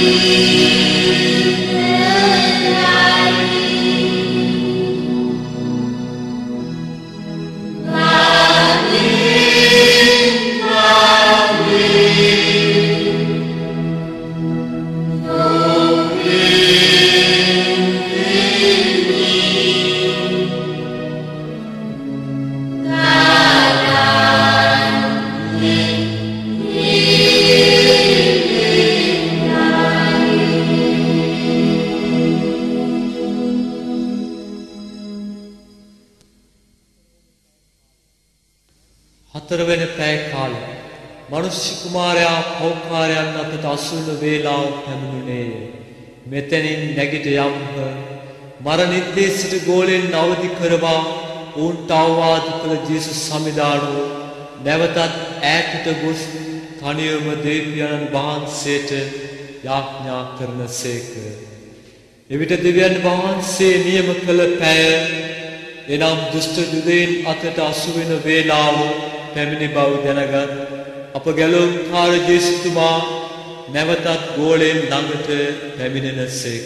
හතරවෙනි පැය කාලය මනුෂ්‍ය කුමාරයා පෞකාරයන් අතට අසුන වේලාව පැමිණුණේය. මෙතනින් නැගිට යම්හ. මරණිද්දේශට ගෝලෙන් අවදි කරවා ඔවුන්ට අවවාද කළ ජේසුස් සමිදානෝ නැවතත් ඈතට ගොස් තනියම දෙවියන් වහන්සේට යාඥා කරනසේක. එවිට දෙවියන් වහන්සේ නියම කළ පැය එනම් දුෂ්ට යුදයෙන් අතට අසුවෙන වේලාව පැමිණි බව දැනගත් අප ගැලවුම්කාර ජේසුතුමා නැවතත් ගෝලයෙන් ළඟට පැමිණෙනසේක.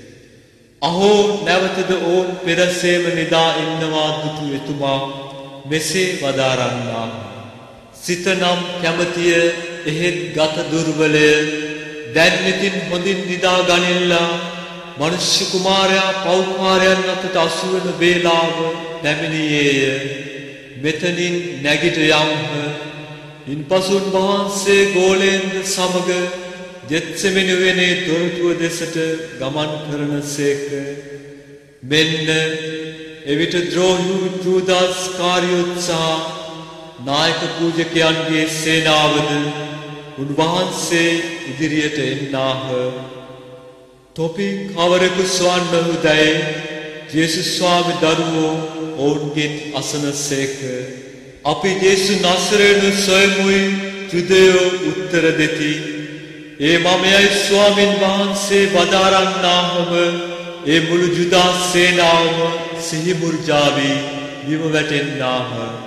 අහෝ නැවතද ඔවුන් පෙරසේම නිදා ඉන්නවා දුටු එතුමා මෙසේ වදාරන්නා. සිත නම් කැමතිය එහෙත් ගත දුර්වලය. දැන් ඉතින් හොඳින් නිදා ගනිල්ලා. මනුෂ්‍ය කුමාරයා පෞකාරයන් අතට අසුවන වේලාව පැමිණියේය. මෙතනින් නැගිට යම්හ. ඉන්පසුන් වහන්සේ ගෝලයෙන්ද සමග ජෙත්සෙමනි වෙනේ දොරටුව දෙසට ගමන් කරනසේක. මෙන්න එවිට ද්‍රෝහි ජූදාස් කාරියොත් සහ නායක පූජකයන්ගේ සේනාවද උන්වහන්සේ ඉදිරියට එන්නාහ. තොපි කවරෙකු ස්වන්නහුදැයි ජේසුස් ස්වාමි දරුවෝ ඔවුන්ගෙන් අසනසේක. අපි ජේසු නසරේනු සොයමුයි ජුදයෝ උත්තර දෙති. ඒ මමයයි ස්වාමින් වහන්සේ වදාරන්නාහම ඒ මුළු ජුදා සේනාවම සිහිමුර්ජාවී බිම වැටෙන්නාහ.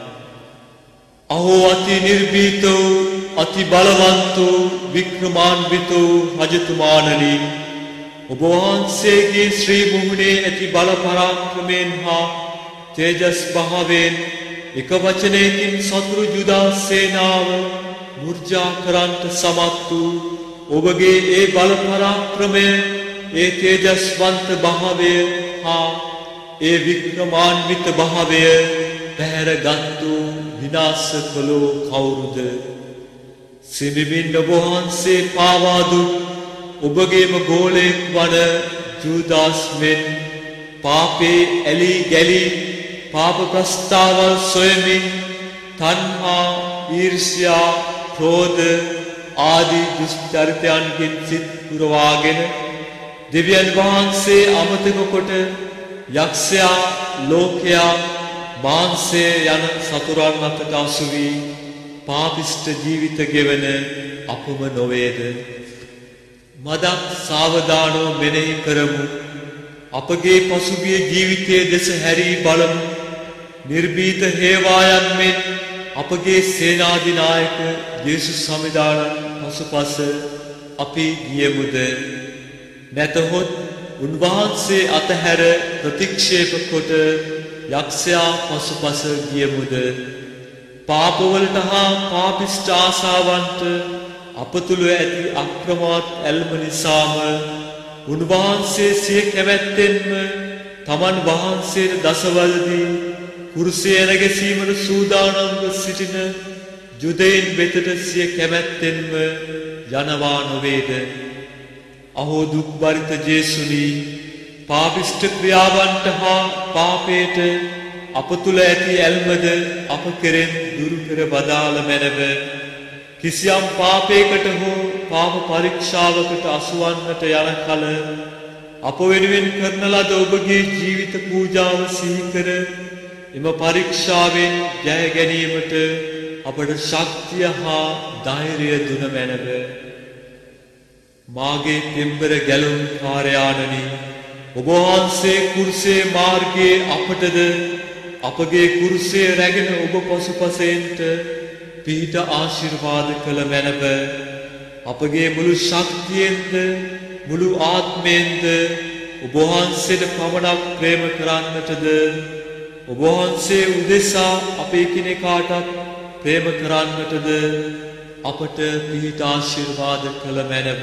අහෝ අති නිර්භීතෝ අති බලවන්තෝ වික්‍රමාන්විතෝ රජතුමාණනි, ඔබ වහන්සේගේ ශ්‍රී මුහුණේ ඇති බල පරාක්‍රමයෙන් හා තේජස් භාවයෙන් එක වචනයකින් සතුරු යුදා සේනාව මුර්ජා කරන්ට සමත් වූ ඔබගේ ඒ බල පරාක්‍රමය, ඒ තේජස්වන්ත භාවය හා ඒ වික්‍රමාන්විත භාවය පැහැරගත්තු විනාශ කළෝ කවුරුද? සිඹිමින් ඔබ වහන්සේ පාවාදු ඔබගේම ගෝලයෙක් වන ජූදාස් මෙන් පාපේ ඇලී ගැලී පාප ප්‍රස්තාවල් සොයමින් තණ්හා, ඊර්ෂ්‍යා, ක්‍රෝධ ආදී දුෂ්චරිතයන්ගෙන් සිත් පුරවාගෙන දෙවියන් වහන්සේ අමතක කොට යක්ෂයා, ලෝකයා, මාංශය යන සතුරන් අතට අසු වී පාපිෂ්ඨ ජීවිත ගෙවන අපම නොවේද? මදක් සාවධානව මෙනෙහි කරමු. අපගේ පසුගිය ජීවිතයේ දෙස හැරී බලමු. නිර්භීත හේවායන් මෙන් අපගේ සේනාධිනායක ජේසුස් සමිදානන් පසුපස අපි ගියමුද? නැතහොත් උන්වහන්සේ අතහැර ප්‍රතික්ෂේප කොට යක්ෂයා පසුපස ගියමුද? පාපවලට හා පාපිෂ්ඨ ආසාවන්ට අප තුළ ඇති අක්‍රමවත් ඇල්ම නිසාම උන්වහන්සේ සිය කැමැත්තෙන්ම තමන් වහන්සේට දසවල්දී කුරුසය නැගසීමට සූදානම්ව සිටින ජුදයින් වෙතට සිය කැමැත්තෙන්ම යනවා නොවේද? අහෝ දුක්බරිත ජේසුනි, පාපිෂ්ඨ ක්‍රියාවන්ට හා පාපයට අප තුළ ඇති ඇල්මද අප කෙරෙන් දුරු කර බදාල මැනව. කිසියම් පාපයකට හෝ පාප පරීක්ෂාවකට අසුවන්නට යන කල අප වෙනුවෙන් කරන ලද ඔබගේ ජීවිත පූජාව සිහි කර එම පරීක්ෂාවෙන් ජය ගැනීමට අපට ශක්තිය හා ධෛර්යය දුන මැනව. මාගේ පෙම්බර ගැලුම් කාර්යාණනි, ඔබ වහන්සේ කුරුසේ මාර්ගයේ අපටද අපගේ කුරුසේ රැගෙන ඔබ පසුපසෙන්ට පිහිට ආශිර්වාද කළ මැනව. අපගේ මුළු ශක්තියෙන්ද මුළු ආත්මයෙන්ද ඔබ වහන්සේට පමණක් ප්‍රේම කරන්නටද ඔබ වහන්සේ උදෙසා අපේ කෙනෙකාටත් ප්‍රේම කරන්නටද අපට පිහිට ආශිර්වාද කළ මැනව.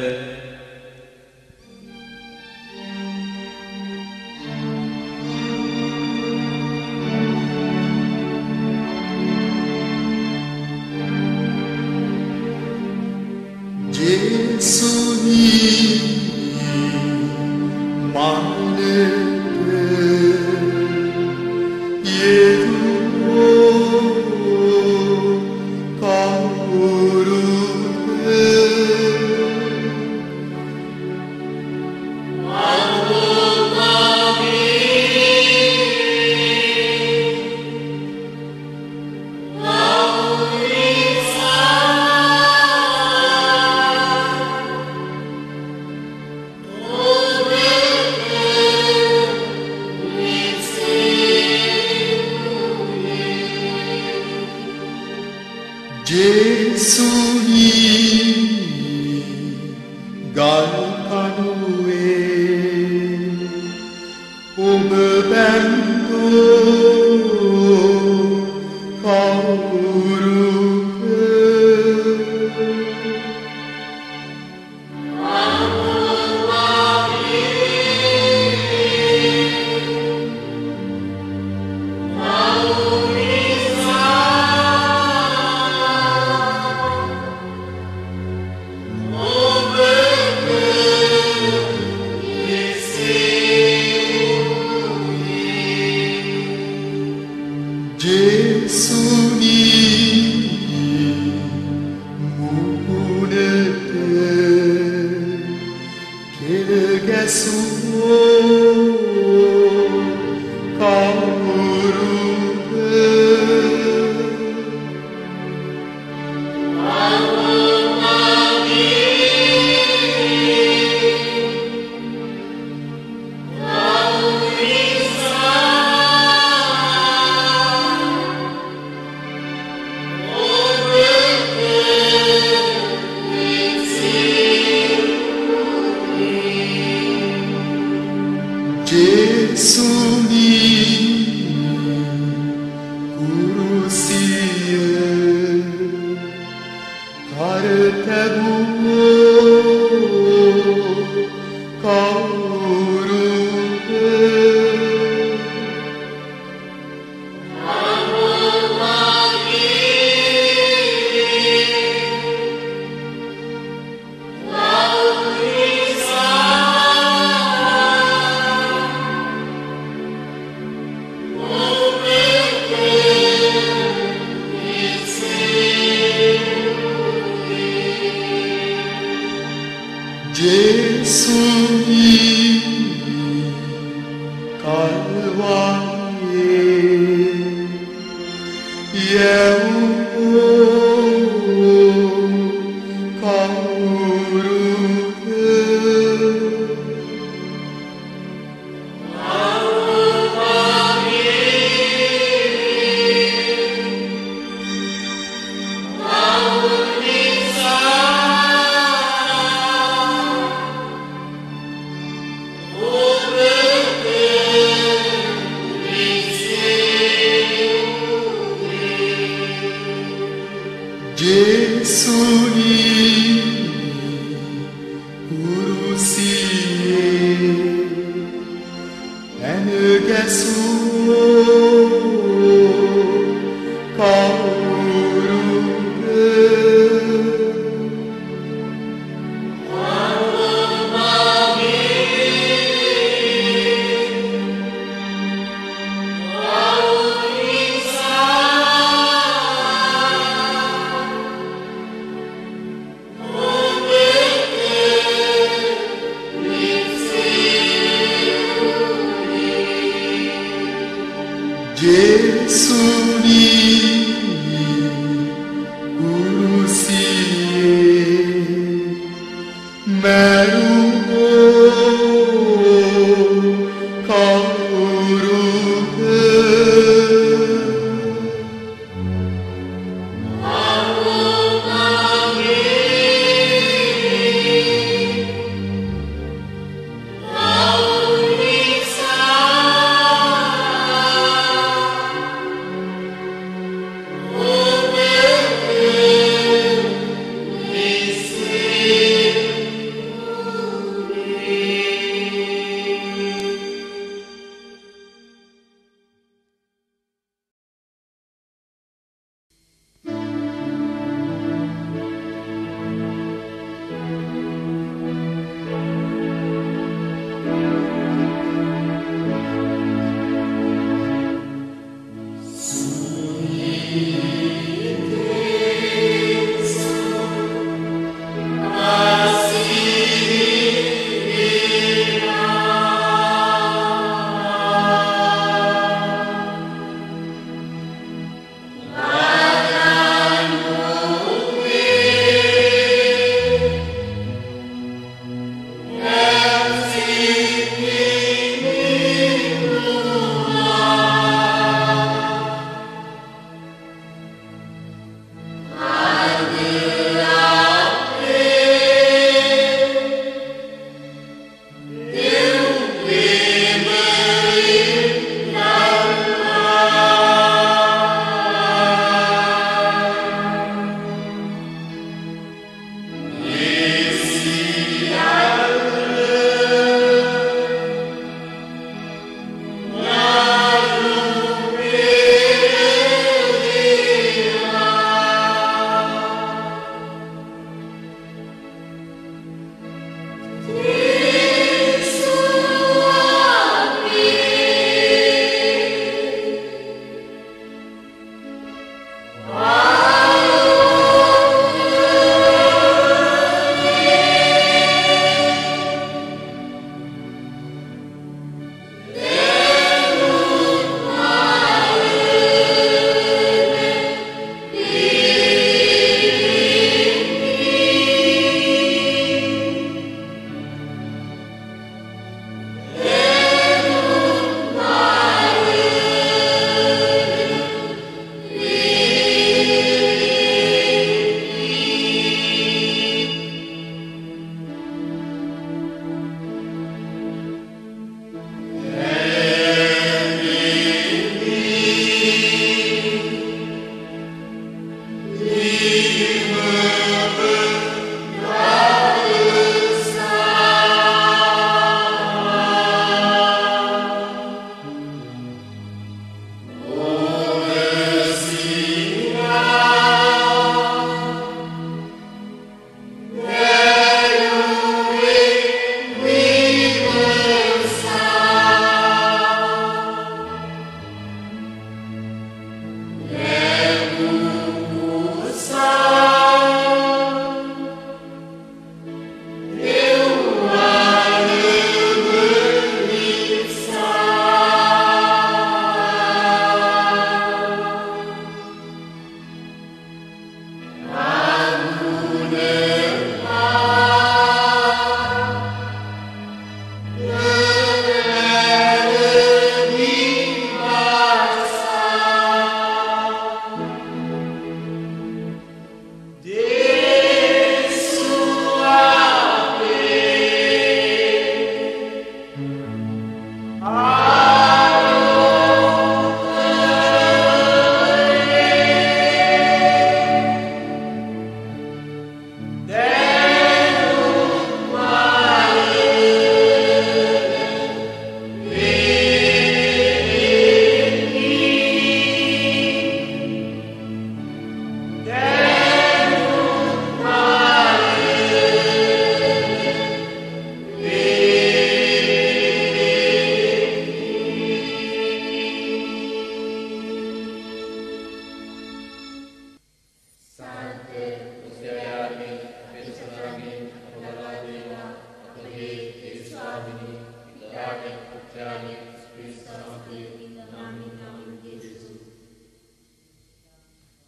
Jesus